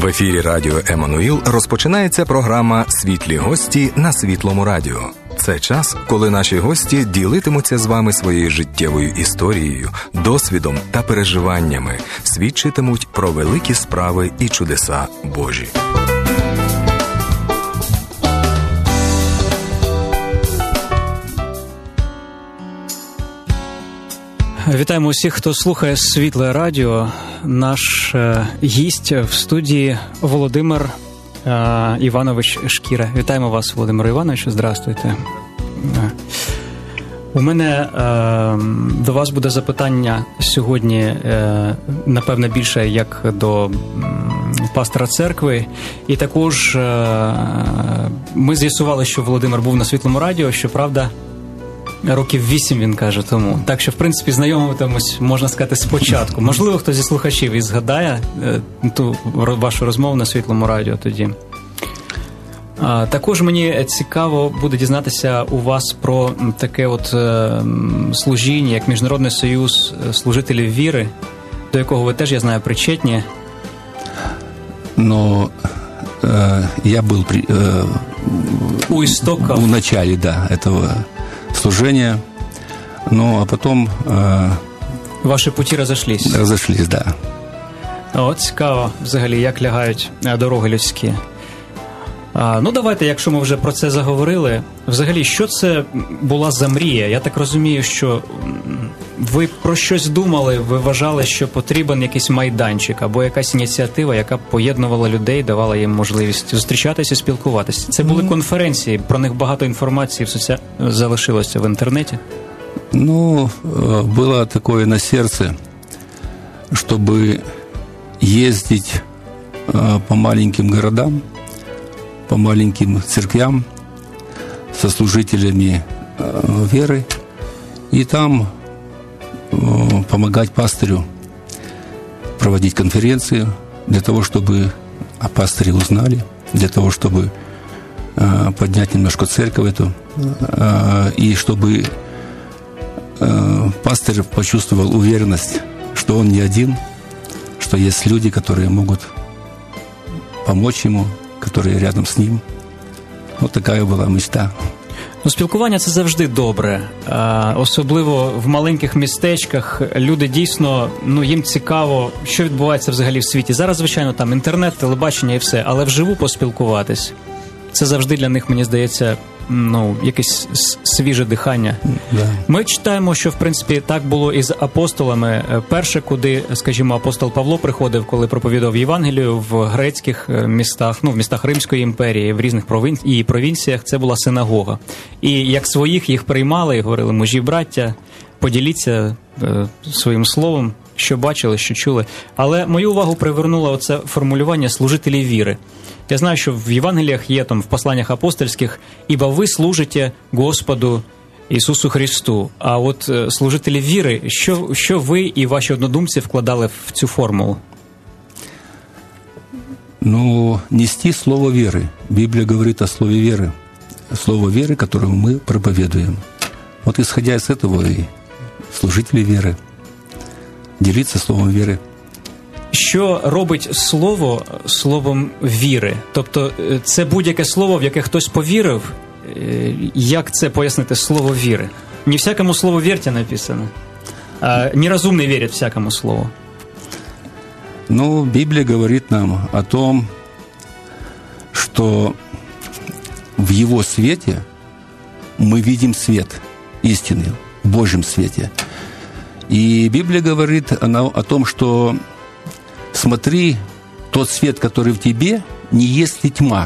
В ефірі Радіо Еммануїл розпочинається програма «Світлі гості» на Світлому радіо. Це час, коли наші гості ділитимуться з вами своєю життєвою історією, досвідом та переживаннями, свідчитимуть про великі справи і чудеса Божі. Вітаємо усіх, хто слухає Світле радіо. Наш гість в студії Володимир Іванович Шкіра. Вітаємо вас, Володимир Іванович. Здравствуйте. У мене до вас буде запитання сьогодні, напевне, більше як до пастора церкви. І також ми з'ясували, що Володимир був на Світлому радіо, щоправда, років 8, він каже, тому. Так що, в принципі, знайомитимось, можна сказати, спочатку. Можливо, хтось зі слухачів і згадає ту вашу розмову на Світлому радіо тоді. Також мені цікаво буде дізнатися у вас про таке от служіння, як Міжнародний союз служителів віри, до якого ви теж, я знаю, причетні. Но я был у истоков. В начале, да, этого служения, ну, а потом... Ваші путі розійшлись? Розійшлись, да. О, цікаво, взагалі, як лягають дороги людські. Ну, давайте, якщо ми вже про це заговорили, взагалі, що це була за мрія? Я так розумію, що ви про щось думали, ви вважали, що потрібен якийсь майданчик або якась ініціатива, яка поєднувала людей, давала їм можливість зустрічатися, спілкуватися. Це були конференції, про них багато інформації залишилося в інтернеті? Ну, было такое на сердце, чтобы ездить по маленьким городам, по маленьким церквям со служителями веры и там помогать пастырю проводить конференции для того, чтобы о пастыре узнали, для того, чтобы поднять немножко церковь эту, и чтобы пастырь почувствовал уверенность, что он не один, что есть люди, которые могут помочь ему, которые рядом з ним. Ось така була мечта. Ну, спілкування – це завжди добре. Особливо в маленьких містечках люди дійсно, ну, їм цікаво, що відбувається взагалі в світі. Зараз, звичайно, там інтернет, телебачення і все, але вживу поспілкуватись – це завжди для них, мені здається, ну, якесь свіже дихання. Да. Ми читаємо, що, в принципі, так було і з апостолами. Перше, куди, скажімо, апостол Павло приходив, коли проповідав Євангелію в грецьких містах, ну, в містах Римської імперії, в різних провінціях, це була синагога. І як своїх їх приймали і говорили: мужі, браття, поділіться своїм словом, що бачили, що чули. Але мою увагу привернуло оце формулювання «служителі віри». Я знаю, що в Євангеліях є, там, в посланнях апостольських: «Ібо ви служите Господу Ісусу Христу». А от служителі віри, що ви і ваші однодумці вкладали в цю формулу? Ну, нести слово веры. Библия говорит о слове веры. Слово веры, которое мы проповедуем. Вот исходя из этого и служители веры. Делиться словом веры. Що робить слово словом віри? Тобто це будь-яке слово, в яке хтось повірив? Як це пояснити, слово віри? Не всякому слову вірте написано. Неразумный верит всякому слову. Ну, Библия говорит нам о том, что в Его свете мы видим свет истины, в Божьем свете. И Библия говорит она о том, что смотри, тот свет, который в тебе, не есть ли тьма.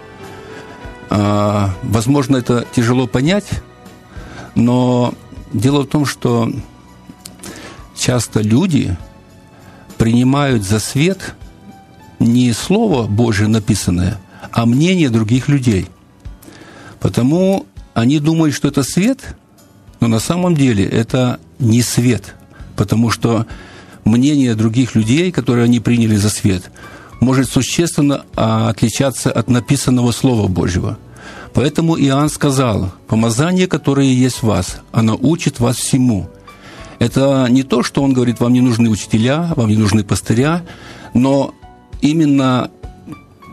Возможно, это тяжело понять, но дело в том, что часто люди принимают за свет не Слово Божие написанное, а мнение других людей. Потому они думают, что это свет, но на самом деле это не свет, потому что мнение других людей, которые они приняли за свет, может существенно отличаться от написанного Слова Божьего. Поэтому Иоанн сказал: «Помазание, которое есть в вас, оно учит вас всему». Это не то, что он говорит: вам не нужны учителя, вам не нужны пастыря, но именно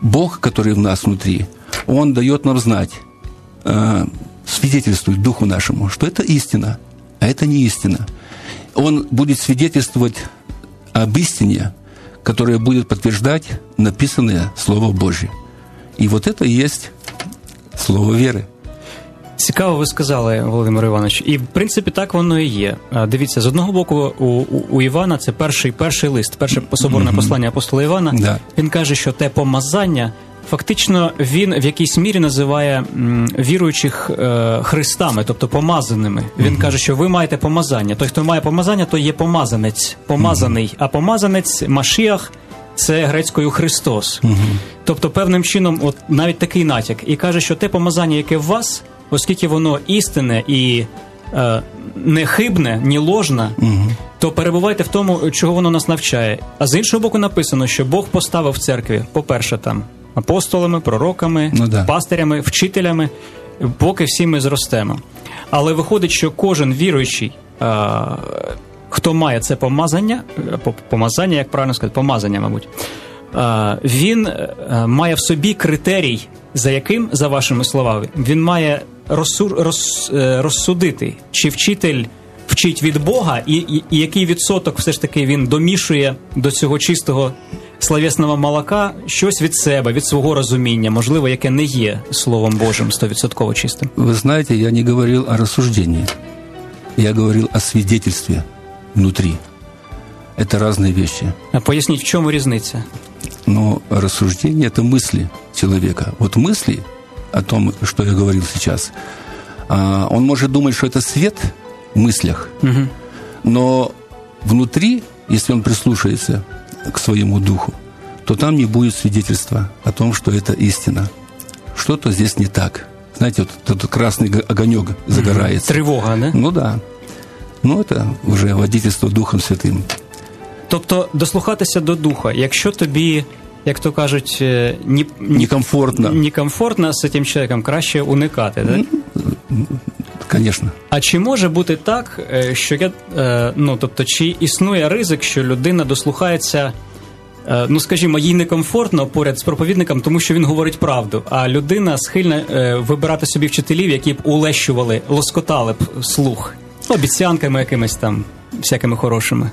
Бог, который в нас внутри, Он дает нам знать, свидетельствует Духу нашему, что это истина, а это не истина. Он будет свидетельствовать об истине, которая будет подтверждать написанное Слово Божье. І от це є слово віри. Цікаво ви сказали, Володимир Іванович. І, в принципі, так воно і є. Дивіться, з одного боку, у Івана, це перший лист, перше соборне послання апостола Івана, да. Він каже, що те помазання, фактично, він в якійсь мірі називає віруючих христами, тобто помазаними. Він каже, що ви маєте помазання. Той, хто має помазання, то є помазанець, помазаний. А помазанець, Машіах, це грецькою Христос. Тобто, певним чином, от навіть такий натяк. І каже, що те помазання, яке в вас, оскільки воно істинне і не хибне, ні ложне, то перебувайте в тому, чого воно нас навчає. А з іншого боку написано, що Бог поставив в церкві, по-перше, там, апостолами, пророками, пастирями, вчителями, поки всі ми зростемо. Але виходить, що кожен віруючий, хто має це помазання, як правильно сказати, помазання, мабуть, він має в собі критерій, за яким, за вашими словами, він має розсудити, чи вчитель вчить від Бога, і який відсоток все ж таки він домішує до цього чистого словесного молока щось від себе, від свого розуміння, можливо, яке не є Словом Божим 100% чистим. Ви знаєте, я не говорив о розсужденні. Я говорил о свидетельстве внутри. Это разные вещи. А поясніть, в чому різниця? Но рассуждение – это мысли человека. Вот мысли о том, что я говорил сейчас, он может думать, что это свет в мыслях, но внутри, если он прислушается к своему духу, то там не будет свидетельства о том, что это истина. Что-то здесь не так. Знаете, вот этот красный огонек загорается. Тревога, да? Ну да. Ну это уже водительство Духом Святим. Тобто дослухатися до Духа. Якщо тобі, як то кажуть, некомфортно з цим чоловіком, краще уникати, так? Звісно. А чи може бути так, що тобто, чи існує ризик, що людина дослухається, скажімо, їй некомфортно поряд з проповідником, тому що він говорить правду, а людина схильна вибирати собі вчителів, які б улещували, лоскотали б слух обіцянками якимись там, всякими хорошими?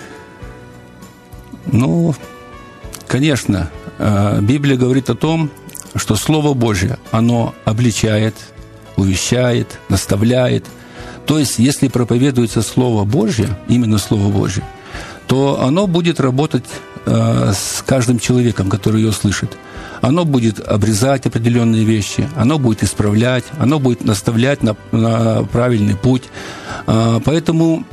Ну, конечно, Библия говорит о том, что Слово Божье, оно обличает, увещает, наставляет. То есть, если проповедуется Слово Божье, именно Слово Божье, то оно будет работать с каждым человеком, который ее слышит. Оно будет обрезать определенные вещи, оно будет исправлять, оно будет наставлять на правильный путь. Поэтому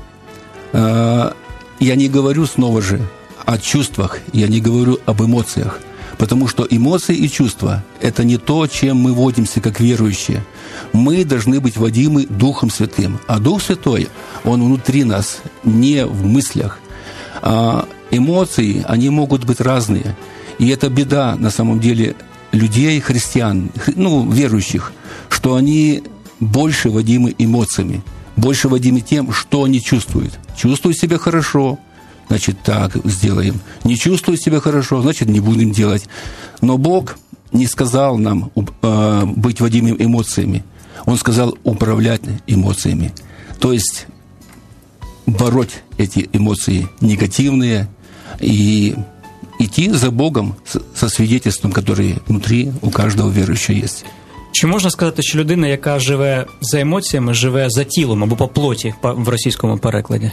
я не говорю снова же о чувствах, я не говорю об эмоциях, потому что эмоции и чувства – это не то, чем мы водимся как верующие. Мы должны быть водимы Духом Святым, а Дух Святой, Он внутри нас, не в мыслях. Эмоции, они могут быть разные, и это беда, на самом деле, людей, христиан, верующих, что они больше водимы эмоциями, больше водимы тем, что они чувствуют. Чувствуют себя хорошо, значит, так сделаем. Не чувствуют себя хорошо, значит, не будем делать. Но Бог не сказал нам быть водимым эмоциями. Он сказал управлять эмоциями. То есть бороть эти эмоции негативные и идти за Богом со свидетельством, которое внутри у каждого верующего есть. Чи можна сказати, що людина, яка живе за емоціями, живе за тілом або по плоті в російському перекладі?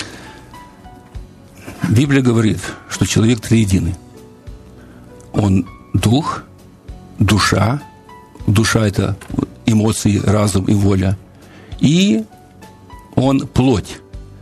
Библия говорит, что человек триединый. Он дух, душа. Душа – это эмоции, разум и воля. И он плоть.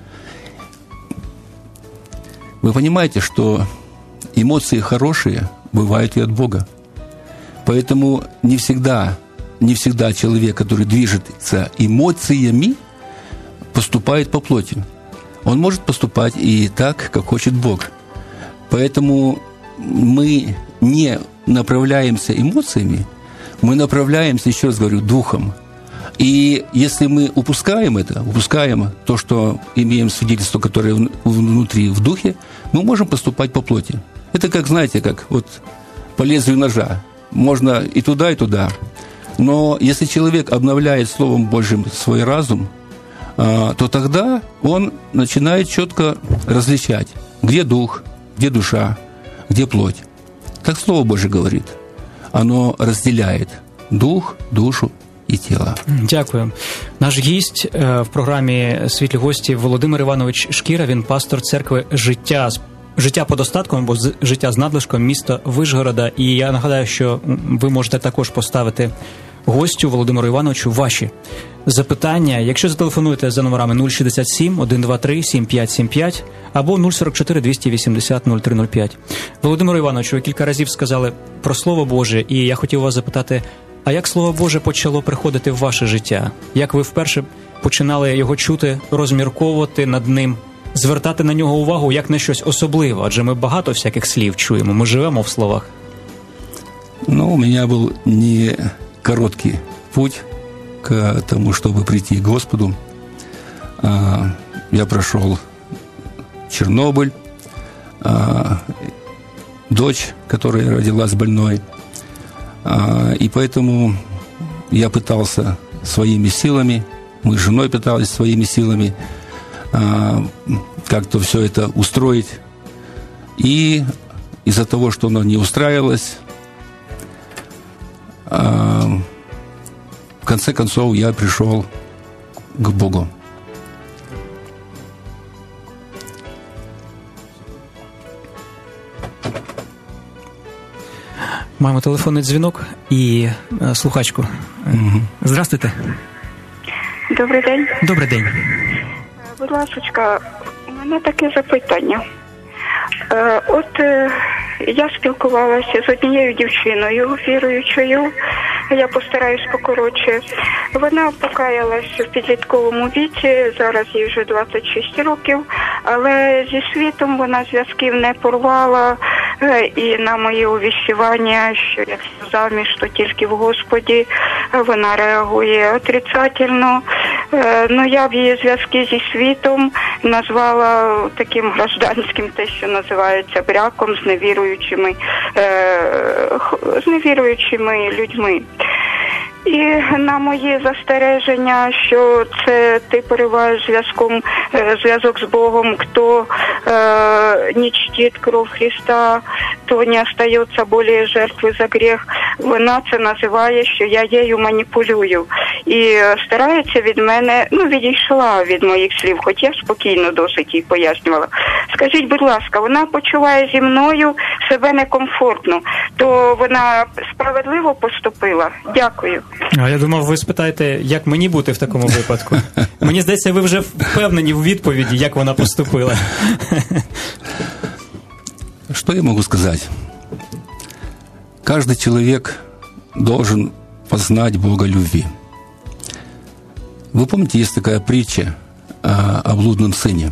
Вы понимаете, что эмоции хорошие бывают и от Бога. Поэтому не всегда человек, который движется эмоциями, поступает по плоти. Он может поступать и так, как хочет Бог. Поэтому мы не направляемся эмоциями, мы направляемся, еще раз говорю, Духом. И если мы упускаем то, что имеем свидетельство, которое внутри, в Духе, мы можем поступать по плоти. Это как, знаете, как вот по лезвию ножа. Можно и туда, и туда. Но если человек обновляет Словом Божьим свой разум, то тогда он начинает четко различать, где дух, где душа, где плоть. Так Слово Божье говорит. Оно разделяет дух, душу і тіла. Дякую. Наш гість в програмі «Світлі гості» Володимир Іванович Шкіра, він пастор церкви «Життя по достатку» або «Життя з надлишком» міста Вишгорода. І я нагадаю, що ви можете також поставити гостю Володимиру Івановичу ваші запитання. Якщо зателефонуєте за номерами 067 123 7575 або 044 280 0305. Володимиру Івановичу, ви кілька разів сказали про Слово Боже, і я хотів вас запитати, а як Слово Боже почало приходити в ваше життя? Як ви вперше починали його чути, розмірковувати над ним, звертати на нього увагу як на щось особливе? Адже ми багато всяких слів чуємо, ми живемо в словах. У меня был не короткий путь к тому, чтобы прийти к Господу. Я прошел Чернобыль, дочь, которая родилась больной. И поэтому я пытался своими силами, мы с женой пытались своими силами как-то все это устроить. И из-за того, что оно не устраивалось, в конце концов я пришел к Богу. Маємо телефонний дзвінок і слухачку. Здравствуйте. Добрий день. Добрий день. Будь ласочка, у мене таке запитання. Я спілкувалася з однією дівчиною віруючою, я постараюсь покоротше. Вона покаялась в підлітковому віці, зараз їй вже 26 років, але зі світом вона зв'язків не порвала, і на мої увіщування, що якщо заміж, то тільки в Господі, вона реагує отрицательно. Я б її зв'язки зі світом назвала таким гражданським, те, що називається браком з невіруючими людьми. І на мої застереження, що це ти пориваєш зв'язок з Богом, хто не чтит кров Христа, то не остається більше жертви за гріх. Вона це називає, що я нею маніпулюю. І старається від мене, відійшла від моїх слів, хоч я спокійно досить їй пояснювала. Скажіть, будь ласка, вона почуває зі мною себе некомфортно, то вона справедливо поступила? Дякую. А я думав, ви спитаєте, як мені бути в такому випадку. Мені здається, ви вже впевнені в відповіді, як вона поступила. Что я могу сказать? Каждый человек должен познать Бога любви. Вы помните, есть такая притча о блудном сыне?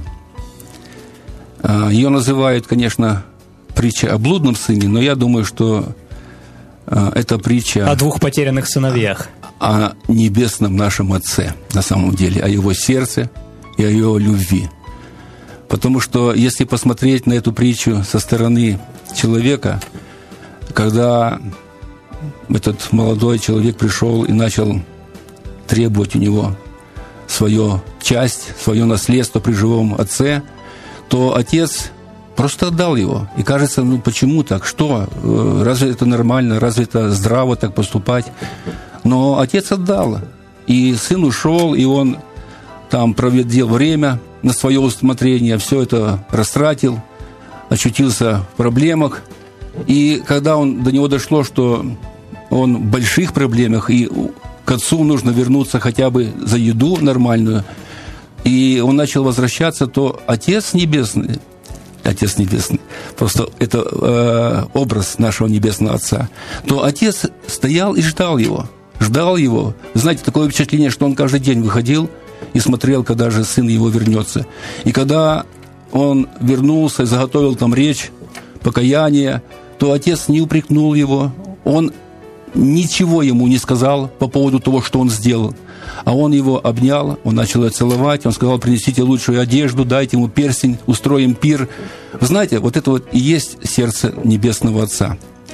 Ее называют, конечно, притча о блудном сыне, но я думаю, что это притча... О двух потерянных сыновьях. О небесном нашем Отце, на самом деле, о Его сердце и о Его любви. Потому что, если посмотреть на эту притчу со стороны человека, когда этот молодой человек пришел и начал требовать у него свою часть, свое наследство при живом отце, то отец просто отдал его. И кажется, почему так? Что? Разве это нормально? Разве это здраво так поступать? Но отец отдал. И сын ушел, и он там проводил время на свое усмотрение, все это растратил, очутился в проблемах. И когда до него дошло, что он в больших проблемах, и к отцу нужно вернуться хотя бы за еду нормальную, и он начал возвращаться, то Отец Небесный, просто это образ нашего Небесного Отца, то Отец стоял и ждал его. Знаете, такое впечатление, что он каждый день выходил и смотрел, когда же сын его вернется. И когда он вернулся и заготовил там речь, покаяние, то отец не упрекнул его, он ничего ему не сказал по поводу того, что он сделал. А он его обнял, он начал его целовать, он сказал: принесите лучшую одежду, дайте ему перстень, устроим пир. Вы знаете, вот это вот и есть сердце Небесного Отца.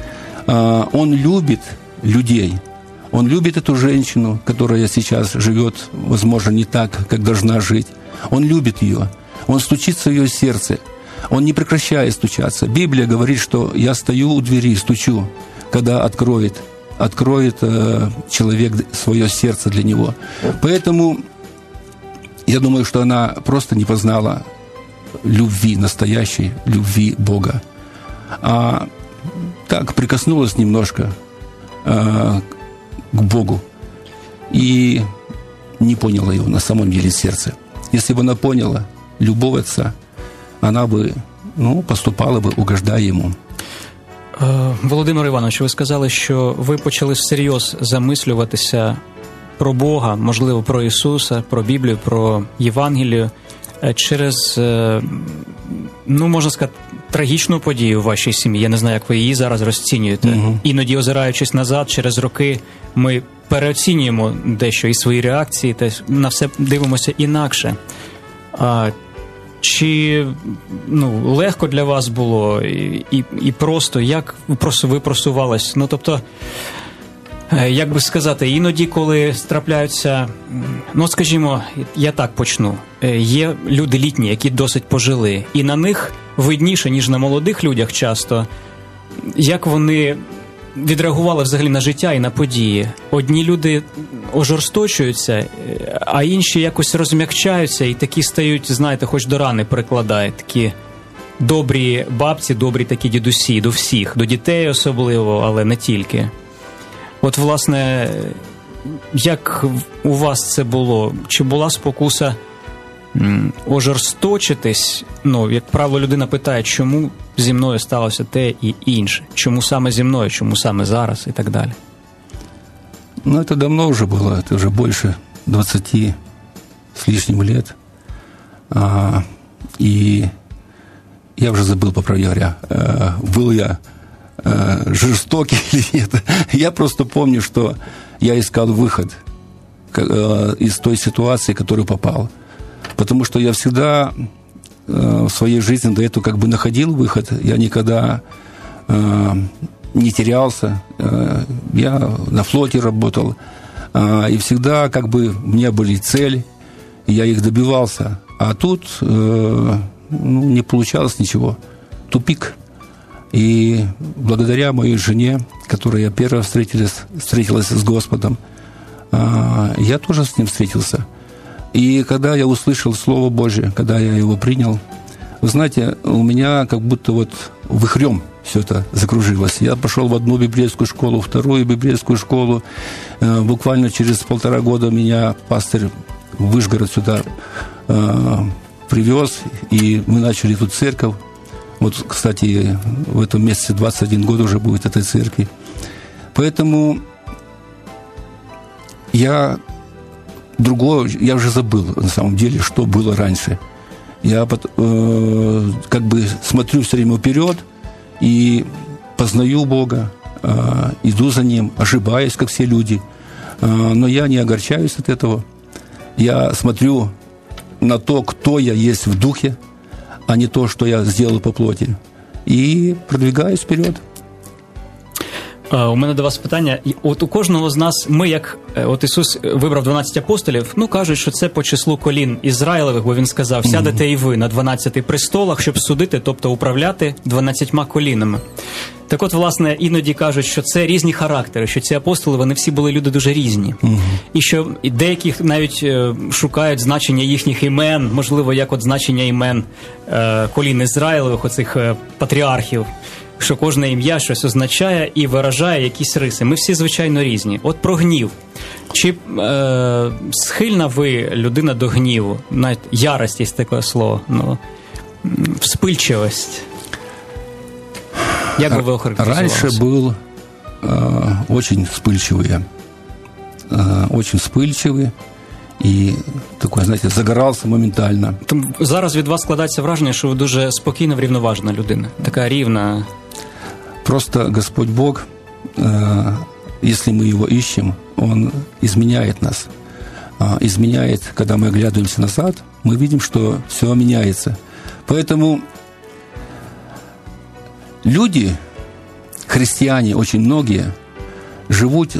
Он любит людей. Он любит эту женщину, которая сейчас живет, возможно, не так, как должна жить. Он любит ее. Он стучится в ее сердце. Он не прекращает стучаться. Библия говорит, что я стою у двери, стучу, когда откроет человек свое сердце для него. Поэтому я думаю, что она просто не познала любви, настоящей любви Бога. А так прикоснулась немножко к Богу и не поняла его на самом деле сердце. Если бы она поняла любовь Отца, она бы поступала би, угождає йому. Володимир Іванович, ви сказали, що ви почали всерйоз замислюватися про Бога, можливо, про Ісуса, про Біблію, про Євангелію через, можна сказати, трагічну подію в вашій сім'ї. Я не знаю, як ви її зараз розцінюєте. Угу. Іноді, озираючись назад, через роки, ми переоцінюємо дещо і свої реакції, та на все дивимося інакше. Чи легко для вас було і просто, як ви просувались? Тобто, як би сказати, іноді, коли трапляються, скажімо, я так почну, є люди літні, які досить пожили, і на них видніше, ніж на молодих людях часто, як вони відреагували взагалі на життя і на події. Одні люди ожорсточуються, а інші якось розм'якчаються і такі стають, знаєте, хоч до рани прикладають, такі добрі бабці, добрі такі дідусі, до всіх, до дітей особливо, але не тільки. От, власне, як у вас це було? Чи була спокуса ожорсточитись? Як правило, людина питає, чому зі мною сталося те і інше? Чому саме зі мною? Чому саме зараз? І так далі. Это давно уже было. Это уже больше 20 с лишним лет. И я уже забыл, по правде говоря, был я жестокий или нет. Я просто помню, что я искал выход из той ситуации, в которую попал. Потому что я всегда в своей жизни до этого находил выход. Я никогда не терялся. Я на флоте работал. И всегда у меня были цели, и я их добивался. А тут не получалось ничего. Тупик. И благодаря моей жене, которая первая встретилась с Господом, я тоже с ним встретился. И когда я услышал Слово Божие, когда я его принял, вы знаете, у меня как будто вихрем все это закружилось. Я пошел в одну библейскую школу, вторую библейскую школу. Буквально через 1,5 года меня пастырь в Вышгород сюда привез, и мы начали тут церковь. Вот, кстати, в этом месяце 21 год уже будет этой церкви. Поэтому я уже забыл, на самом деле, что было раньше. Я смотрю все время вперед и познаю Бога, иду за Ним, ошибаюсь, как все люди. Но я не огорчаюсь от этого. Я смотрю на то, кто я есть в духе, а не то, что я сделал по плоти. І продвигаюсь вперед. У мене до вас питання. От у кожного з нас, ми як, Ісус вибрав 12 апостолів, кажуть, що це по числу колін Ізраїлевих, бо він сказав, сядете і ви на 12 престолах, щоб судити, тобто управляти 12 колінами. Так от, власне, іноді кажуть, що це різні характери, що ці апостоли, вони всі були люди дуже різні. І що деяких навіть шукають значення їхніх імен, можливо, як значення імен колін Ізраїлевих, оцих патріархів, що кожне ім'я щось означає і виражає якісь риси. Ми всі, звичайно, різні. От про гнів. Чи схильна ви, людина, до гніву? Навіть ярость є таке слово. Вспильчивость. Як бы вы охарактеризовали? Раньше был очень вспыльчивый и такой, знаете, загорался моментально. Зараз від вас складається враження, що ви дуже спокійна, врівноважена людина. Така рівна. Просто Господь Бог, если мы Его ищем, Он изменяет нас. Изменяет, когда мы оглядываемся назад, мы видим, что все меняется. Поэтому люди, христиане, очень многие, живут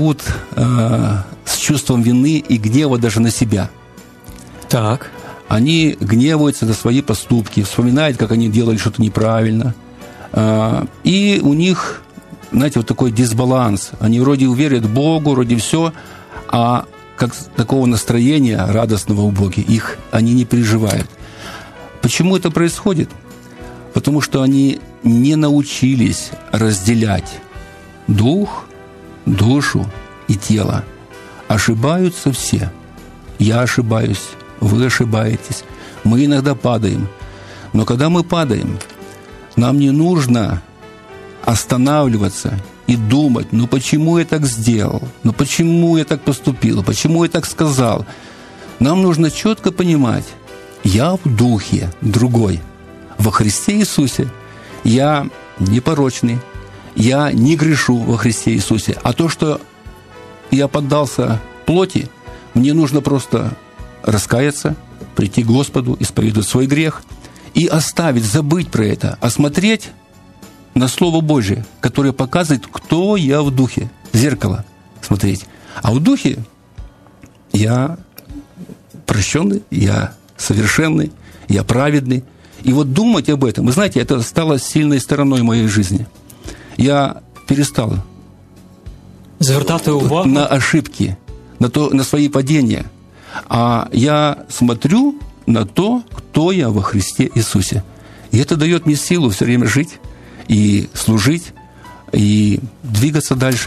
с чувством вины и гнева даже на себя. Так. Они гневаются на свои поступки, вспоминают, как они делали что-то неправильно. И у них, знаете, вот такой дисбаланс. Они вроде верят Богу, вроде все, а как такого настроения радостного у Бога они не переживают. Почему это происходит? Потому что они не научились разделять дух, душу и тело. Ошибаются все. Я ошибаюсь, вы ошибаетесь. Мы иногда падаем. Но когда мы падаем, нам не нужно останавливаться и думать, ну почему я так сделал, ну почему я так поступил, почему я так сказал. Нам нужно четко понимать, я в духе другой. Во Христе Иисусе я непорочный, я не грешу во Христе Иисусе. А то, что я поддался плоти, мне нужно просто раскаяться, прийти к Господу, исповедовать свой грех и оставить, забыть про это, а смотреть на Слово Божие, которое показывает, кто я в духе. Зеркало смотреть. А в духе я прощенный, я совершенный, я праведный. И вот думать об этом, вы знаете, это стало сильной стороной моей жизни. Я перестал звертати увагу на ошибки, на свои падения. А я смотрю на то, кто я во Христе Иисусе. И это дает мне силу все время жить и служить, і двигатися далі.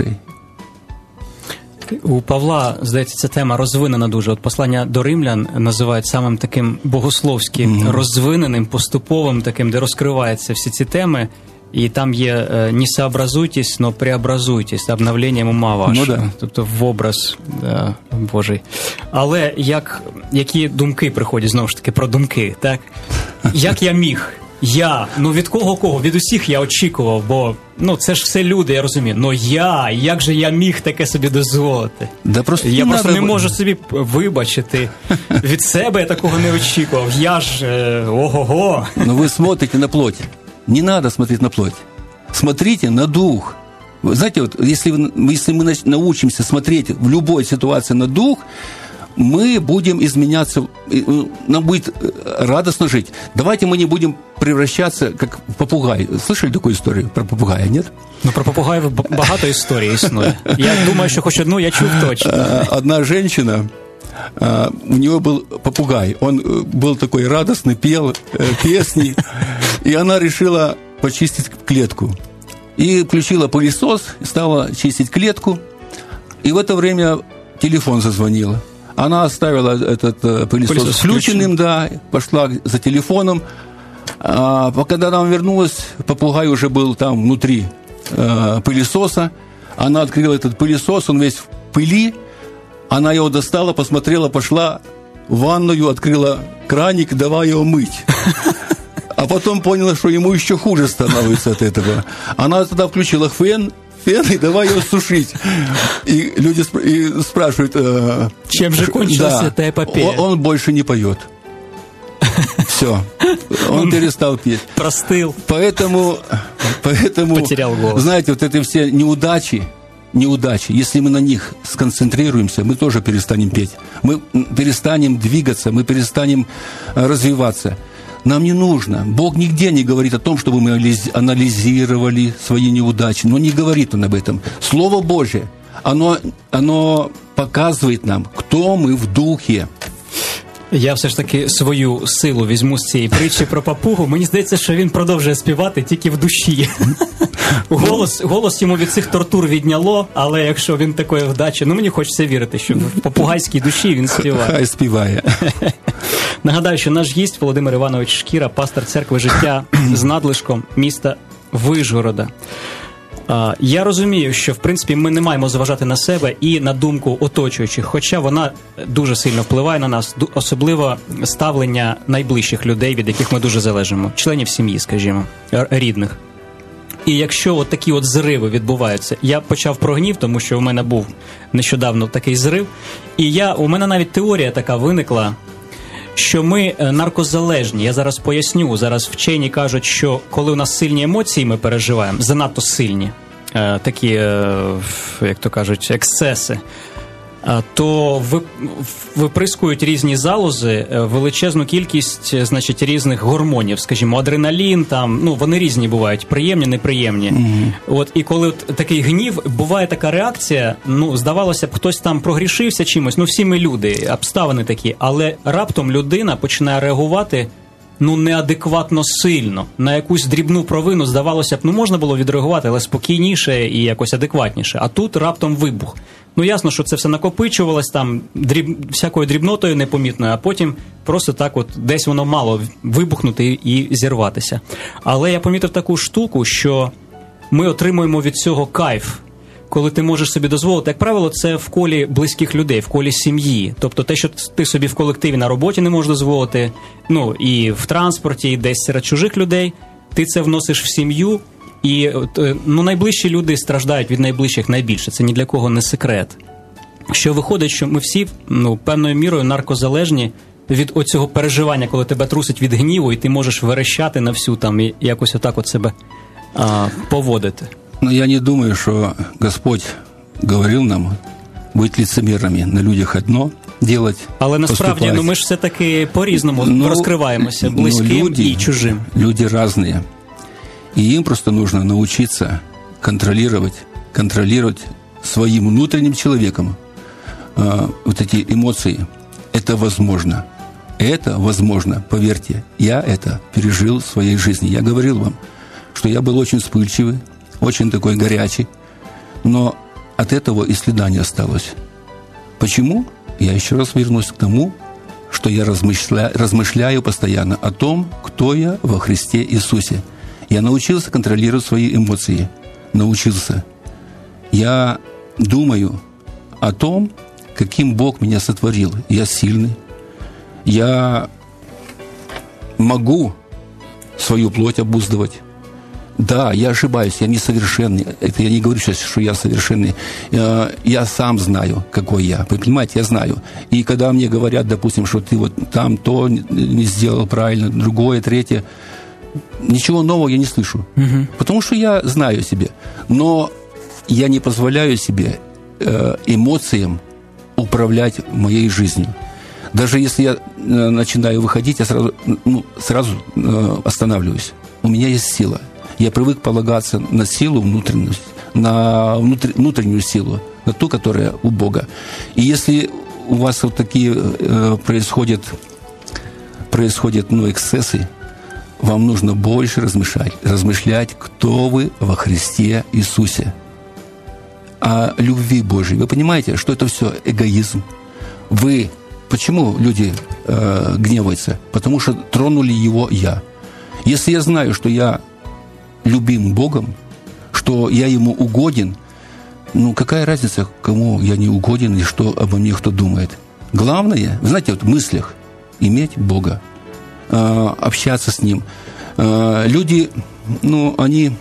У Павла, здається, ця тема розвинена дуже. От послання до римлян називають самим таким богословським, розвиненим, поступовим таким, де розкриваються всі ці теми. І там є «не сообразуйтесь, но преобразуйтесь, обновленням ума вашого». Ну, да. Тобто в образ Божий. Але які думки приходять, знову ж таки, про думки, так? Як я міг? Від кого? Від усіх я очікував, бо, це ж все люди, я розумію. Як же я міг таке собі дозволити? Да я просто не можу собі вибачити. Від себе я такого не очікував. Я ж, ого-го. Но вы смотрите на плоть. Не надо смотреть на плоть. Смотрите на дух. Вы знаете, вот если мы научимся смотреть в любой ситуации на дух, мы будем изменяться, нам будет радостно жить. Давайте мы не будем превращаться, как в попугай. Слышали такую историю про попугая, нет? Про попугаїв багато історій існує. Я думаю, що хоч одну я чув точно. Одна женщина, у нее был попугай. Он был такой радостный, пел песни. И она решила почистить клетку. И включила пылесос, стала чистить клетку. И в это время телефон зазвонил. Она оставила этот пылесос включенным, да, пошла за телефоном. А когда она вернулась, попугай уже был там внутри пылесоса. Она открыла этот пылесос, он весь в пыли. Она его достала, посмотрела, пошла в ванную, открыла краник, давай его мыть. А потом поняла, что ему еще хуже становится от этого. Она тогда включила фен и давай его сушить. И люди спрашивают... Чем же кончилась эта эпопея? Он больше не поет. Все. Он перестал петь. Простыл. Поэтому потерял голос. Знаете, вот эти все неудачи, если мы на них сконцентрируемся, мы тоже перестанем петь. Мы перестанем двигаться, мы перестанем развиваться. Нам не нужно. Бог нигде не говорит о том, чтобы мы анализировали свои неудачи. Но не говорит Он об этом. Слово Божие, оно показывает нам, кто мы в духе. Я все ж таки свою силу візьму з цієї притчі про папугу. Мені здається, що він продовжує співати тільки в душі. Голос йому від цих тортур відняло, але якщо він такої вдачі, мені хочеться вірити, що в попугайській душі він співає. Хай співає. Нагадаю, що наш гість Володимир Іванович Шкіра, пастор церкви «Життя» з надлишком міста Вишгорода. Я розумію, що, в принципі, ми не маємо зважати на себе і на думку оточуючих, хоча вона дуже сильно впливає на нас, особливо ставлення найближчих людей, від яких ми дуже залежимо, членів сім'ї, скажімо, рідних. І якщо от такі от зриви відбуваються, я почав про гнів, тому що у мене був нещодавно такий зрив, і у мене навіть теорія така виникла, що ми наркозалежні. Я зараз поясню. Зараз вчені кажуть, що коли у нас сильні емоції ми переживаємо, занадто сильні, такі, як то кажуть, ексцеси, то виприскують різні залози величезну кількість, значить, різних гормонів, скажімо, адреналін, там, ну, вони різні бувають, приємні, неприємні. От, і коли такий гнів, буває така реакція, ну, здавалося б, хтось там прогрішився чимось, ну, всі ми люди, обставини такі, але раптом людина починає реагувати, ну, неадекватно сильно, на якусь дрібну провину, здавалося б, ну, можна було відреагувати, але спокійніше і якось адекватніше, а тут раптом вибух. Ну, ясно, що це все накопичувалось там всякою дрібнотою непомітною, а потім просто так от десь воно мало вибухнути і зірватися. Але я помітив таку штуку, що ми отримуємо від цього кайф, коли ти можеш собі дозволити. Як правило, це в колі близьких людей, в колі сім'ї. Тобто те, що ти собі в колективі на роботі не можеш дозволити, ну, і в транспорті, і десь серед чужих людей, ти це вносиш в сім'ю. І, ну, найближчі люди страждають від найближчих найбільше. Це ні для кого не секрет. Що виходить, що ми всі, ну, певною мірою наркозалежні від оцього переживання, коли тебе трусить від гніву, і ти можеш верещати на всю там і якось отак от себе поводити. Ну, я не думаю, що Господь говорив нам бути лицемірами, на людях одно делать. Але насправді, поступать. Ну, ми ж все-таки по-різному розкриваємося, близьким люди, і чужим. Люди різні. И им просто нужно научиться контролировать своим внутренним человеком вот эти эмоции. Это возможно. Это возможно. Поверьте, я это пережил в своей жизни. Я говорил вам, что я был очень вспыльчивый, очень такой горячий, но от этого и следа не осталось. Почему? Я еще раз вернусь к тому, что я размышляю постоянно о том, кто я во Христе Иисусе. Я научился контролировать свои эмоции. Научился. Я думаю о том, каким Бог меня сотворил. Я сильный. Я могу свою плоть обуздывать. Да, я ошибаюсь, я несовершенный. Это я не говорю сейчас, что я совершенный. Я сам знаю, какой я. Вы понимаете, я знаю. И когда мне говорят, допустим, что ты вот там то не сделал правильно, другое, третье, ничего нового я не слышу. Потому что я знаю о себе. Но я не позволяю себе эмоциям управлять моей жизнью. Даже если я начинаю выходить, я сразу останавливаюсь. У меня есть сила. Я привык полагаться на силу внутреннюю, на внутреннюю силу, на ту, которая у Бога. И если у вас вот такие происходят эксцессы, вам нужно больше размышлять, кто вы во Христе Иисусе. О любви Божьей. Вы понимаете, что это все эгоизм? Почему люди гневаются? Потому что тронули его я. Если я знаю, что я любим Богом, что я Ему угоден, ну какая разница, кому я не угоден и что обо мне кто думает? Главное, вы знаете, вот в мыслях иметь Бога, общаться с Ним. Люди, они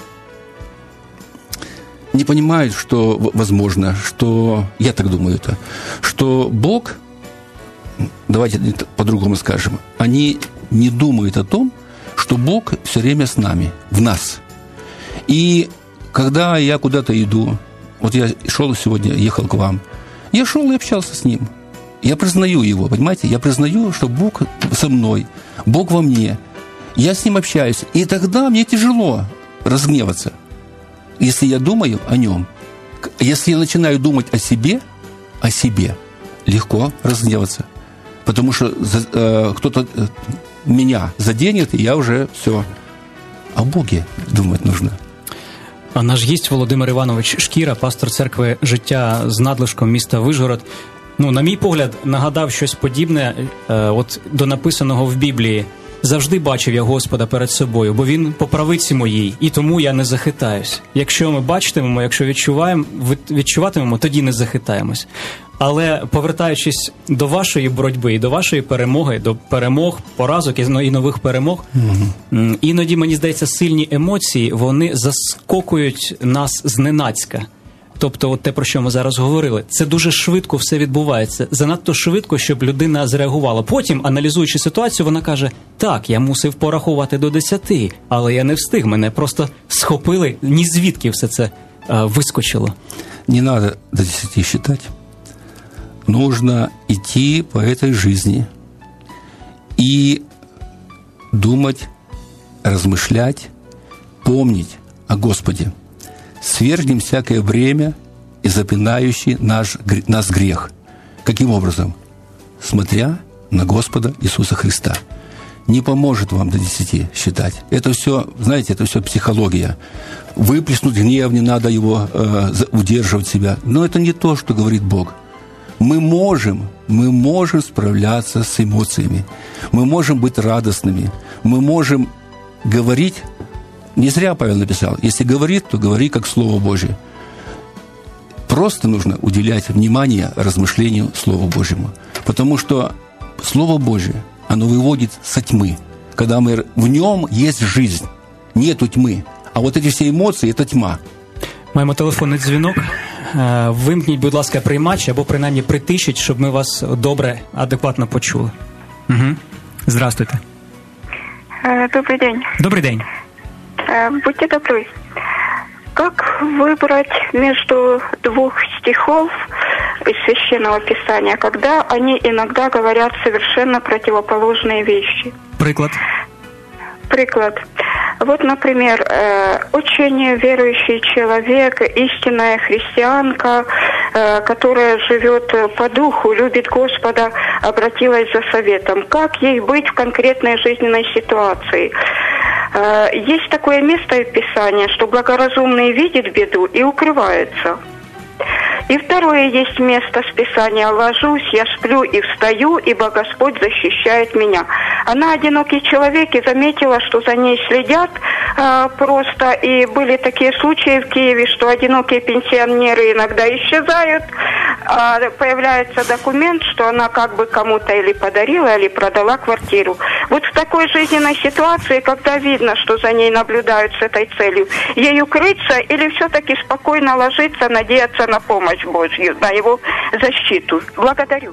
не понимают, что возможно, что, я так думаю это, что Бог, давайте по-другому скажем, они не думают о том, что Бог все время с нами, в нас. И когда я куда-то иду, вот я шел сегодня, ехал к вам, я шел и общался с Ним. Я признаю Его, понимаете? Я признаю, что Бог со мной, Бог во мне. Я с Ним общаюсь. И тогда мне тяжело разгневаться, если я думаю о Нем. Если я начинаю думать о себе, легко разгневаться. Потому что кто-то меня заденет, и я уже все. О Боге думать нужно. А наш гість Володимир Іванович Шкіра, пастор церкви «Життя» з надлишком міста Вишгород. На мій погляд, нагадав щось подібне от до написаного в Біблії. Завжди бачив я Господа перед собою, бо Він по правиці моїй, і тому я не захитаюсь. Якщо ми бачитимемо, якщо відчуватимемо, тоді не захитаємось. Але повертаючись до вашої боротьби і до вашої перемоги, до перемог, поразок і нових перемог, іноді, мені здається, сильні емоції, вони заскокують нас зненацька. тобто от те, про що ми зараз говорили, це дуже швидко все відбувається. Занадто швидко, щоб людина зреагувала. Потім, аналізуючи ситуацію, вона каже, так, я мусив порахувати до 10, але я не встиг, мене просто схопили, ні звідки все це выскочило. Не надо до 10 считать. Нужно идти по этой жизни и думать, размышлять, помнить о Господе. Свергнем всякое бремя и запинающий нас грех. Каким образом? Смотря на Господа Иисуса Христа. Не поможет вам до 10 считать. Это все, знаете, это все психология. Выплеснуть гнев, не надо его удерживать себя. Но это не то, что говорит Бог. Мы можем справляться с эмоциями. Мы можем быть радостными. Мы можем говорить. Не зря Павел написал, если говорит, то говори как Слово Божие. Просто нужно уделять внимание размышлению Слову Божьему. Потому что Слово Божие, оно выводит со тьмы. Когда в нем есть жизнь, нету тьмы. А вот эти все эмоции – это тьма. Маємо телефонний дзвінок. Вимкніть, будь ласка, приймач, або принаймні притишіть, щоб ми вас добре, адекватно почули. Угу. Здравствуйте. Добрый день. Добрый день. Будьте добры. Как выбрать между двух стихов из Священного Писания, когда они иногда говорят совершенно противоположные вещи? Приклад. Вот, например, очень верующий человек, истинная христианка, которая живет по духу, любит Господа, обратилась за советом. Как ей быть в конкретной жизненной ситуации? Есть такое место в Писании, что благоразумный видит беду и укрывается. И второе есть место с Писания: «Ложусь, я сплю и встаю, ибо Господь защищает меня». Она одинокий человек и заметила, что за ней следят просто. И были такие случаи в Киеве, что одинокие пенсионеры иногда исчезают, а появляется документ, что она как бы кому-то или подарила, или продала квартиру. Вот в такой жизненной ситуации, когда видно, что за ней наблюдают с этой целью, ей укрыться или все-таки спокойно ложиться, надеяться на помощь Божью, на Его защиту? Благодарю.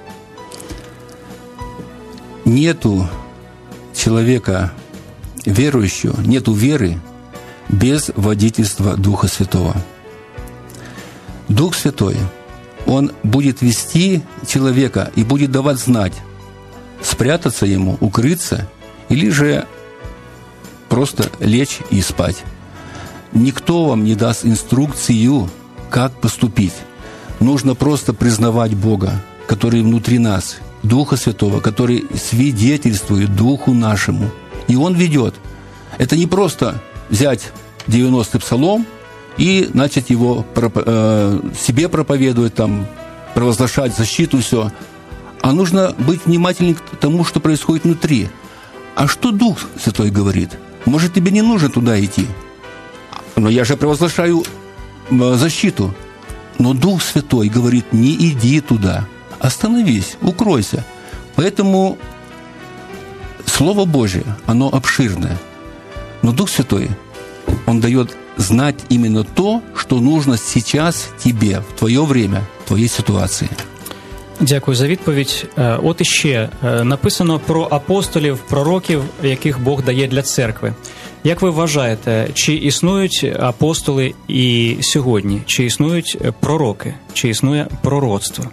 Нету человека верующего, нету веры без водительства Духа Святого. Дух Святой, Он будет вести человека и будет давать знать, спрятаться ему, укрыться, или же просто лечь и спать. Никто вам не даст инструкцию, как поступить. Нужно просто признавать Бога, который внутри нас, Духа Святого, который свидетельствует Духу нашему. И Он ведет. Это не просто взять 90-й псалом и начать его себе проповедовать, там, провозглашать защиту, все. А нужно быть внимательным к тому, что происходит внутри. А что Дух Святой говорит? Может, тебе не нужно туда идти? Но я же провозглашаю защиту. Но Дух Святой говорит: не иди туда. Остановись, укройся. Поэтому Слово Божие, оно обширное. Но Дух Святой, Он дает знать именно то, что нужно сейчас тебе, в твое время, в твоей ситуации. Дякую за відповідь. От іще написано про апостолів, пророків, яких Бог дає для церкви. Як ви вважаєте, чи існують апостоли і сьогодні? Чи існують пророки? Чи існує пророцтво?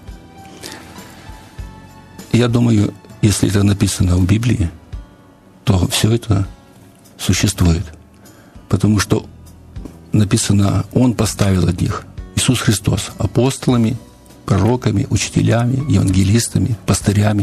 Я думаю, если это написано в Библии, то все это существует. Потому что написано, Он поставил одних, Иисус Христос, апостолами, пророками, учителями, евангелистами, пастырями.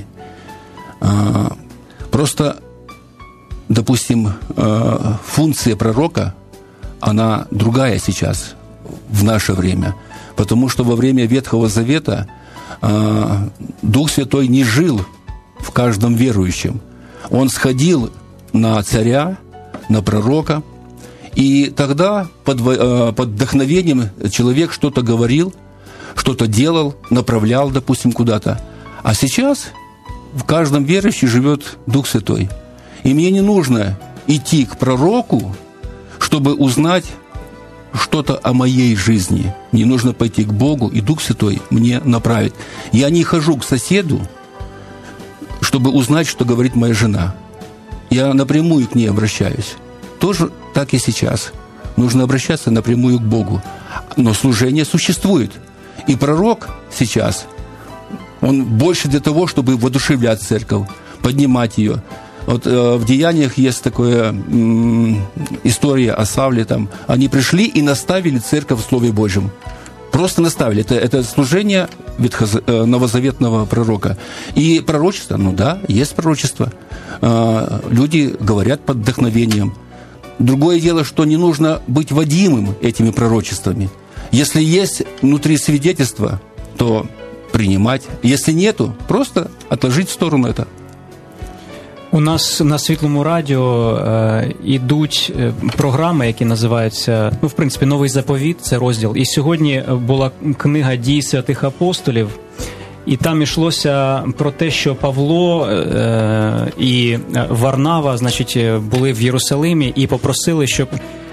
Просто, допустим, функция пророка, она другая сейчас, в наше время. Потому что во время Ветхого Завета Дух Святой не жил в каждом верующем. Он сходил на царя, на пророка, и тогда под вдохновением человек что-то говорил, что-то делал, направлял, допустим, куда-то. А сейчас в каждом верующем живет Дух Святой. И мне не нужно идти к пророку, чтобы узнать, что-то о моей жизни, мне нужно пойти к Богу, и Дух Святой мне направит. Я не хожу к соседу, чтобы узнать, что говорит моя жена. Я напрямую к ней обращаюсь. Тоже так и сейчас. Нужно обращаться напрямую к Богу. Но служение существует. И пророк сейчас, он больше для того, чтобы воодушевлять церковь, поднимать ее. Вот в Деяниях есть такая история о Савле. Там. Они пришли и наставили церковь в Слове Божьем. Просто наставили. Это служение новозаветного пророка. И пророчество, ну да, есть пророчество. Люди говорят под вдохновением. Другое дело, что не нужно быть водимым этими пророчествами. Если есть внутри свидетельства, то принимать. Если нету, просто отложить в сторону это. У нас на Світлому радіо ідуть програми, які називаються, в принципі, «Новий заповіт», це розділ. І сьогодні була книга «Дії святих апостолів», і там йшлося про те, що Павло і Варнава, значить, були в Єрусалимі і попросили, щоб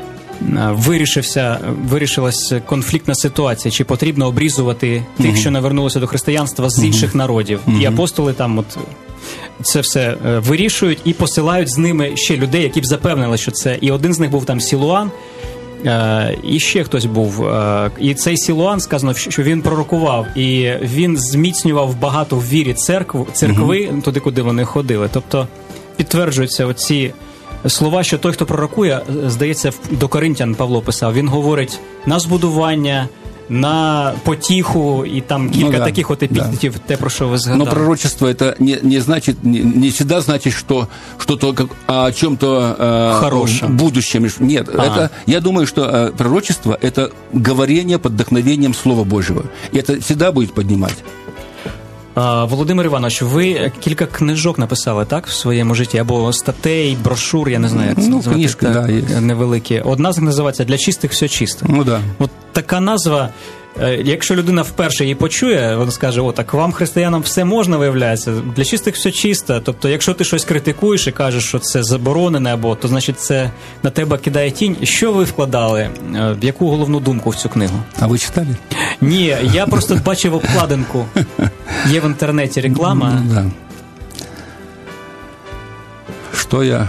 вирішилась конфліктна ситуація, чи потрібно обрізувати тих, що навернулися до християнства з інших народів. І апостоли там от це все вирішують і посилають з ними ще людей, які б запевнили, що це. І один з них був там Сілуан, і ще хтось був. І цей Сілуан, сказано, що він пророкував, і він зміцнював багато в вірі церкви туди, куди вони ходили. Тобто підтверджуються оці слова, що той, хто пророкує, здається, до Коринтян Павло писав, він говорить на збудування, на потиху, и там кілька таких от епітетів, те, про що ви згадали. Но пророчество это не значит, не всегда значит, что что-то о чем-то хорошем, будущем. Нет, это, я думаю, что пророчество это говорение под вдохновением Слова Божьего. И это всегда будет поднимать. Володимир Іванович, ви кілька книжок написали, так, в своєму житті? Або статей, брошур, я не знаю, як це називати. Книжки, є. Невеликі. Одна з них називається «Для чистих все чисто». Ну, да. От така назва, якщо людина вперше її почує, вона скаже, о, так вам, християнам, все можна, виявляється, для чистих все чисто. Тобто, якщо ти щось критикуєш і кажеш, що це заборонене, або, то, значить, це на тебе кидає тінь. Що ви вкладали? В яку головну думку в цю книгу? А ви читали? Ні, я просто бачив обкладинку. Є в інтернеті реклама. Да. Что я...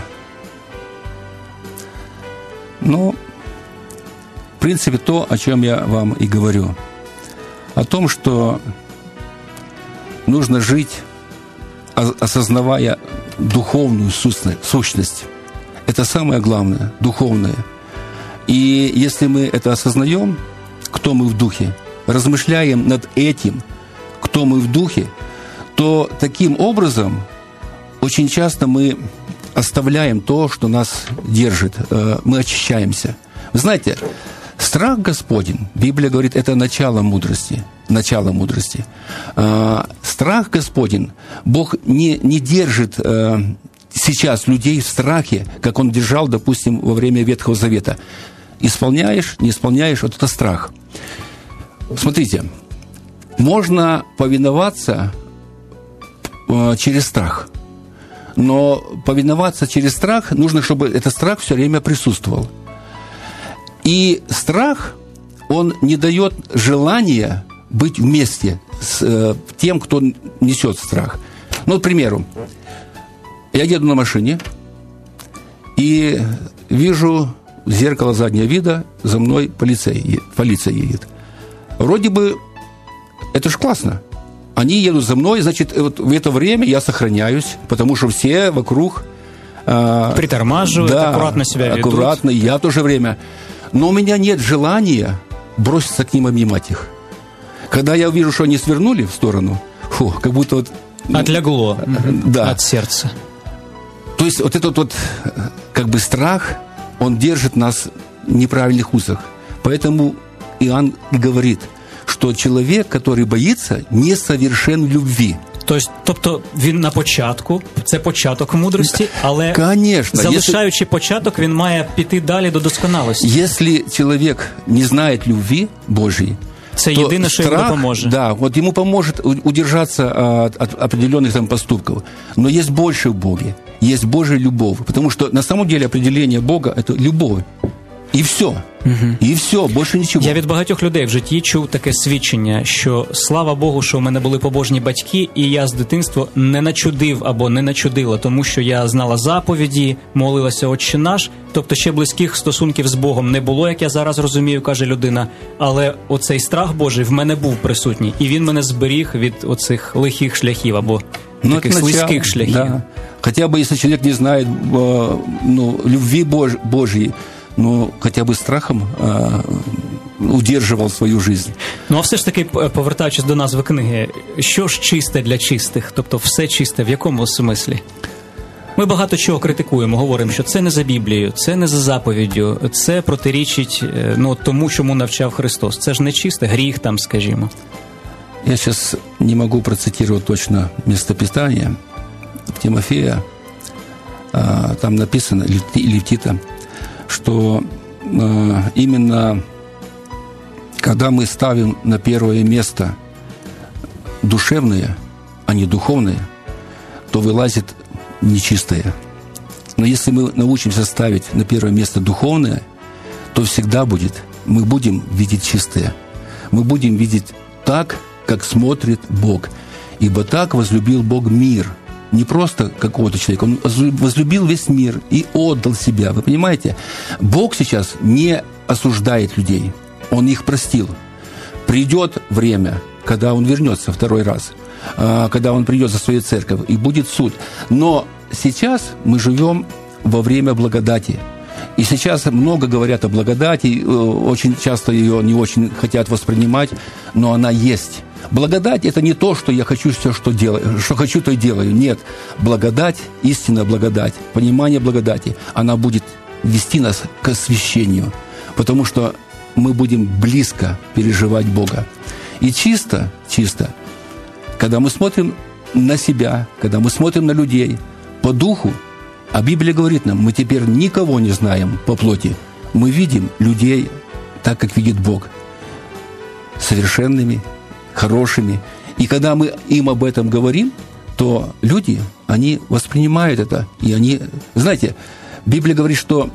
Ну, в принципе, то, о чем я вам и говорю. О том, что нужно жить, осознавая духовную сущность. Это самое главное, духовное. И если мы это осознаем, кто мы в духе, размышляем над этим, кто мы в духе, то таким образом очень часто мы оставляем то, что нас держит, мы очищаемся. Вы знаете, страх Господень, Библия говорит, это начало мудрости. Начало мудрости. Страх Господень, Бог не держит сейчас людей в страхе, как Он держал, допустим, во время Ветхого Завета. Исполняешь, не исполняешь, вот это страх. Смотрите, можно повиноваться через страх. Но повиноваться через страх нужно, чтобы этот страх все время присутствовал. И страх, он не дает желания быть вместе с тем, кто несет страх. Ну, к примеру, я еду на машине и вижу в зеркало заднего вида, за мной полиция едет. Вроде бы это ж классно. Они едут за мной, значит, вот в это время я сохраняюсь, потому что все вокруг... притормаживают, да, аккуратно себя ведут. Аккуратно, и я в то же время. Но у меня нет желания броситься к ним, обнимать их. Когда я увижу, что они свернули в сторону, как будто вот... Отлегло, да, от сердца. То есть вот этот вот как бы страх, он держит нас в неправильных узах. Поэтому Иоанн говорит, что человек, который боится, несовершен в любви. Тобто він на початку, це початок мудрості, але конечно, залишаючи початок, він має піти далі до досконалості. Если человек не знает любви Божьей, це єдине, що йому допоможе. Да, вот ему поможет удержаться от определенных там поступков. Но есть больше в Боге, есть Божья любовь. Потому что на самом деле определение Бога – это любовь. І все. І все, більше нічого. Я від багатьох людей в житті чув таке свідчення, що слава Богу, що в мене були побожні батьки, і я з дитинства не начудив або не начудила, тому що я знала заповіді, молилася Отче наш, тобто ще близьких стосунків з Богом не було, як я зараз розумію, каже людина, але оцей страх Божий в мене був присутній, і він мене зберіг від оцих лихих шляхів або таких слизьких шляхів. Да. Хотя бы, если человек не знает любви Божьей, хотя бы страхом удерживал свою жизнь. Ну, а все ж таки, повертаючись до назви книги, що ж чисте для чистих? Тобто все чисте в якому смислі? Ми багато чого критикуємо, говоримо, що це не за Біблією, це не за заповіддю, це протирічить тому, чому навчав Христос. Це ж не чисте, гріх там, скажімо. Я сейчас не могу процитировать точно местописание Тимофея, там написано, или в Тита, что именно когда мы ставим на первое место душевное, а не духовное, то вылазит нечистое. Но если мы научимся ставить на первое место духовное, то всегда мы будем видеть чистое. Мы будем видеть так, как смотрит Бог. Ибо так возлюбил Бог мир. Не просто какого-то человека. Он возлюбил весь мир и отдал себя. Вы понимаете? Бог сейчас не осуждает людей. Он их простил. Придет время, когда Он вернется второй раз, когда Он придет за свою церковь, и будет суд. Но сейчас мы живем во время благодати. И сейчас много говорят о благодати, очень часто ее не очень хотят воспринимать, но она есть. Благодать – это не то, что я хочу все, что делаю, что хочу, то и делаю. Нет. Благодать, истинная благодать, понимание благодати, она будет вести нас к освящению, потому что мы будем близко переживать Бога. И чисто, когда мы смотрим на себя, когда мы смотрим на людей по духу, а Библия говорит нам, мы теперь никого не знаем по плоти. Мы видим людей так, как видит Бог. Совершенными, хорошими. И когда мы им об этом говорим, то люди, они воспринимают это. И они... Знаете, Библия говорит, что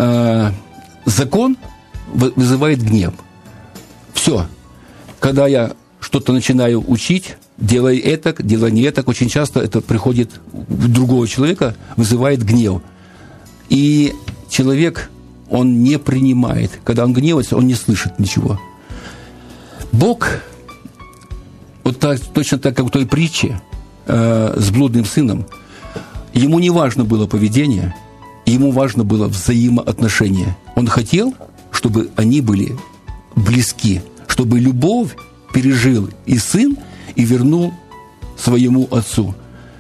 закон вызывает гнев. Все. Когда я что-то начинаю учить, делай это, делай не это, очень часто это приходит в другого человека, вызывает гнев. И человек, он не принимает. Когда он гневается, он не слышит ничего. Бог, вот так, точно так, как в той притче с блудным сыном, ему не важно было поведение, ему важно было взаимоотношения. Он хотел, чтобы они были близки, чтобы любовь пережил и сын, и вернул своему отцу.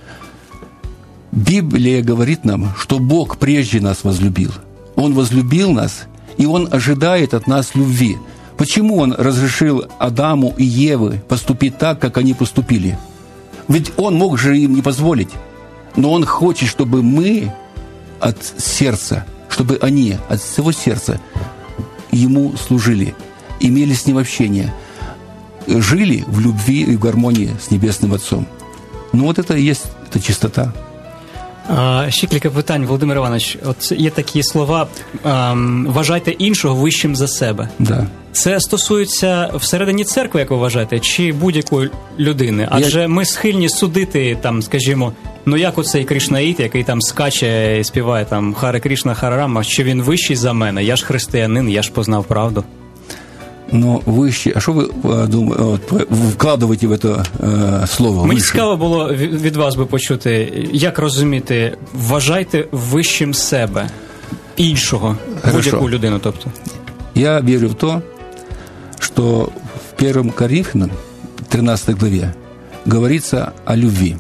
Библия говорит нам, что Бог прежде нас возлюбил. Он возлюбил нас, и Он ожидает от нас любви. Почему Он разрешил Адаму и Еве поступить так, как они поступили? Ведь Он мог же им не позволить. Но Он хочет, чтобы мы от сердца, чтобы они от всего сердца Ему служили, имели с Ним общение, жили в любви и в гармонии с Небесным Отцом. Ну вот это и есть эта чистота. Ще кілька питань, Володимир Іванович. От є такі слова «вважайте іншого вищим за себе». Да. Це стосується всередині церкви, як ви вважаєте, чи будь-якої людини? Адже ми схильні судити, там, скажімо, як оцей Кришнаїт, який там скаче і співає там «Харе Кришна, Харе Рама», що він вищий за мене, я ж християнин, я ж познав правду. Но вище, а що ви вкладаєте в це слово? Мені цікаво було від вас би почути, як розуміти, вважайте вищим себе, іншого, будь-яку людину, тобто. Я вірю в то, что в 1 Коринфянам, 13 главе, говорится о любви.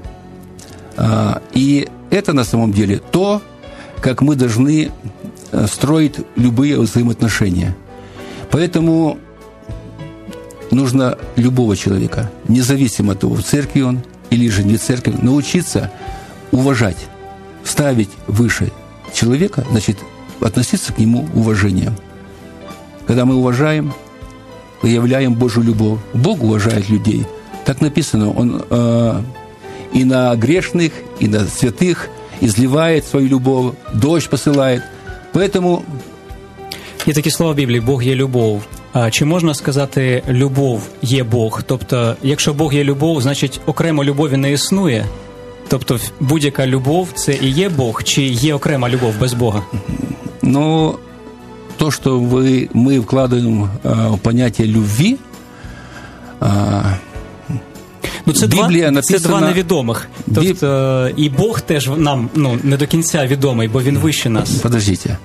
И это на самом деле то, как мы должны строить любые взаимоотношения. Поэтому нужно любого человека, независимо от того, в церкви он или же не в церкви, научиться уважать, ставить выше человека, значит, относиться к нему уважением. Когда мы уважаем, проявляем Божью любовь. Бог уважает людей. Так написано, Он и на грешных, и на святых изливает свою любовь, дождь посылает. Поэтому... Є такі слова в Біблії: Бог є любов. А чи можна сказати, любов є Бог? Тобто, якщо Бог є любов, значить окремо любові не існує? Тобто будь-яка любов – це і є Бог, чи є окрема любов без Бога? Ну, то, что мы вкладываем в понятие любви, це Біблія написана... Це два невідомих. Тобто і Бог теж нам не до кінця відомий, бо Він вище нас. Подождите.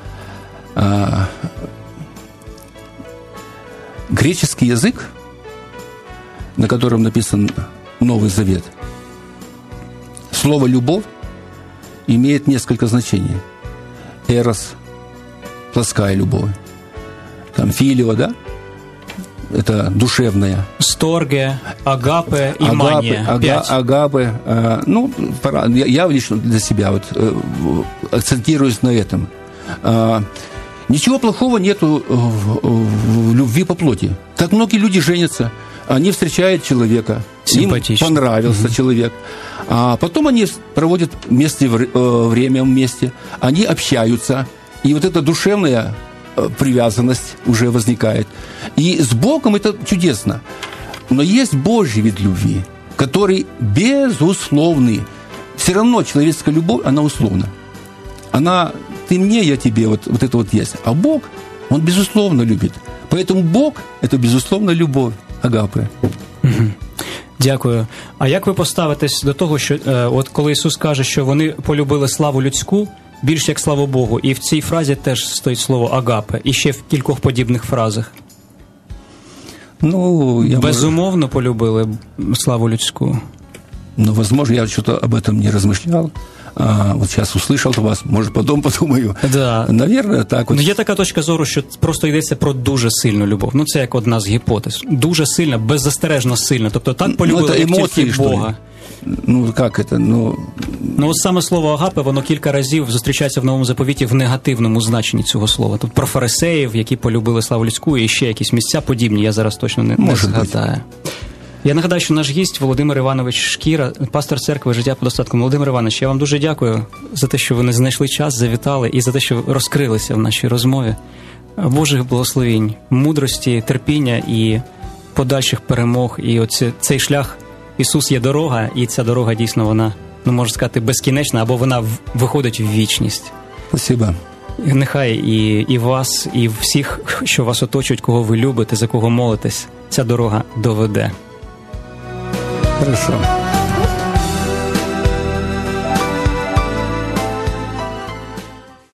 Греческий язык, на котором написан Новый Завет, слово «любовь» имеет несколько значений. Эрос – плоская любовь. Там филио, да? Это душевная. Сторге, агапе и мания. Агапе. Я лично для себя акцентируюсь на этом. Ничего плохого нету в любви по плоти. Так многие люди женятся, они встречают человека, им понравился человек, а потом они проводят время вместе, они общаются, и вот эта душевная привязанность уже возникает. И с Богом это чудесно. Но есть Божий вид любви, который безусловный. Все равно человеческая любовь, она условна. Она ты мне, я тебе, вот это вот есть. А Бог, Он безусловно любит. Поэтому Бог – это безусловно любовь, агапе. Дякую. А як ви поставитесь до того, що от коли Ісус каже, що вони полюбили славу людську більш як славу Богу, і в цій фразі теж стоїть слово агапе, і ще в кількох подібних фразах? Безумовно полюбили славу людську. Возможно, я что-то об этом не размышлял. Вот сейчас услышал вас, может, потом подумаю. Да. Наверное, так. Є така точка зору, що просто йдеться про дуже сильну любов. Це як одна з гіпотез. Дуже сильна, беззастережно сильна. Тобто так полюбили тільки Бога. Как это? От саме слово агапе, воно кілька разів зустрічається в Новому Заповіті в негативному значенні цього слова. Тут про фарисеїв, які полюбили славу людську, і ще якісь місця подібні, я зараз точно не згадаю. Я нагадаю, що наш гість Володимир Іванович Шкіра, пастор церкви «Життя по достатку». Володимир Іванович, я вам дуже дякую за те, що ви не знайшли час, завітали, і за те, що розкрилися в нашій розмові. Божих благословінь, мудрості, терпіння і подальших перемог. І цей шлях, Ісус є дорога, і ця дорога дійсно, вона, можна сказати, безкінечна, або вона виходить в вічність. Спасибо. Нехай і вас, і всіх, що вас оточують, кого ви любите, за кого молитесь, ця дорога доведе. Хорошо.